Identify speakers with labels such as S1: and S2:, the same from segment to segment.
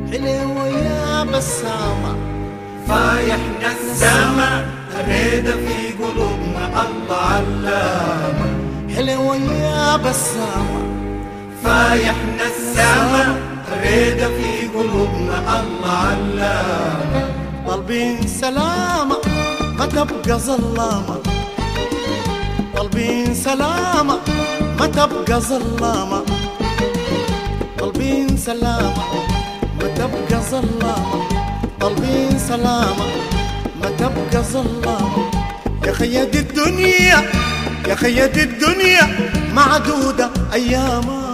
S1: حلوة يا بسامة
S2: فايح نسامة الريدة في قلوبنا الله علامة.
S1: حلوة يا بسامة
S2: فايح نسامة الريدة في قلوبنا الله علامة.
S1: طالبين سلامة ما تبقى ظلامة، طالبين سلامة ما تبقى ظلامة، طالبين سلامة ما تبقى ظلامة، طالبين سلامة ما تبقى ظلامة. يا خياد الدنيا يا خياد الدنيا معدودة أيامها.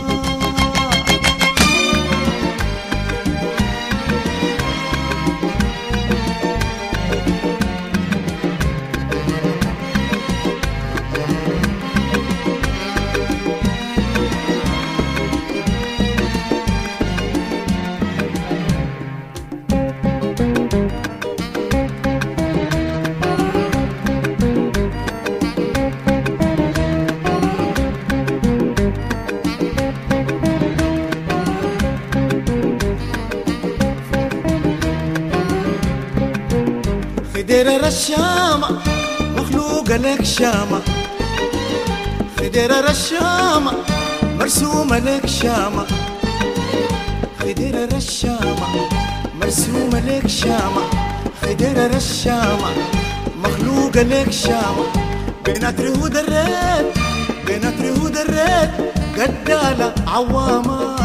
S1: خديرة رشامة مخلوقة لك شامة، خديرة رشامة مرسومة لك شامة، خديرة رشامة مرسومة لك شامة، خديرة رشامة مخلوقة لك شامة. بينات رهود الريد بينات رهود الريد قدالة عوامة.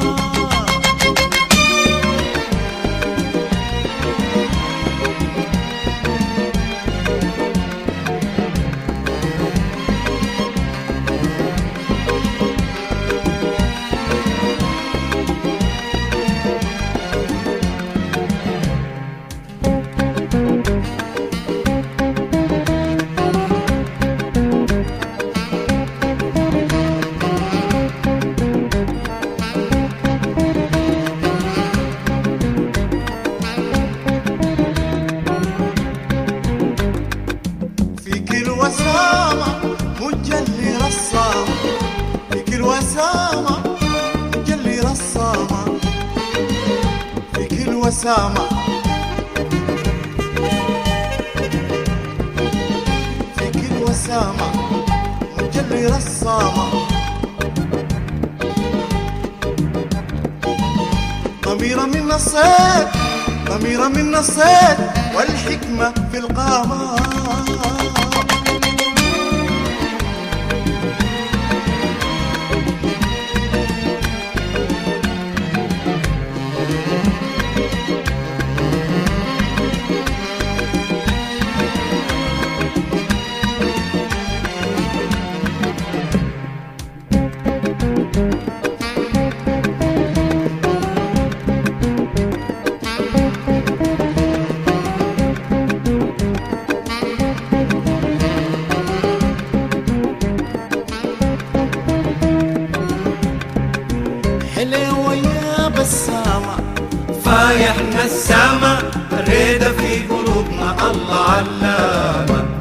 S1: وسامة مجلي رسامة فيك الوسامة مجلي رسامة فيك الوسامة فيك الوسامة مجلي رسامة. ضميرة من الصيد ضميرة من الصيد والحكمة في القامة. حلوة يا بسامة
S2: فايح نسامة الريدة في قلوبنا الله علامة.